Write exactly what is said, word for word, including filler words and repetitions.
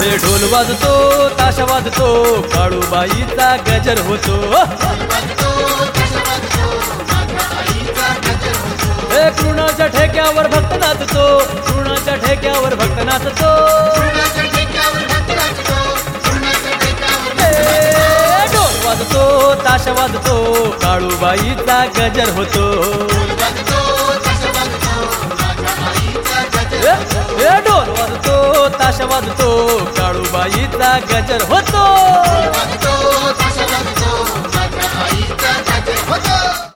हे ढोल वाजतो ताश वाजतो काळूबाईचा गजर होतो हे कृणाच्या ठेक्यावर भक्त नाचतो कृणाच्या ठेक्यावर भक्त नाचतो हे ढोल वाजतो ताश वाजतो काळूबाईचा गजर होतो हे ढोल वाजतो ताश वाजतो काळूबाईचा गजर होतो.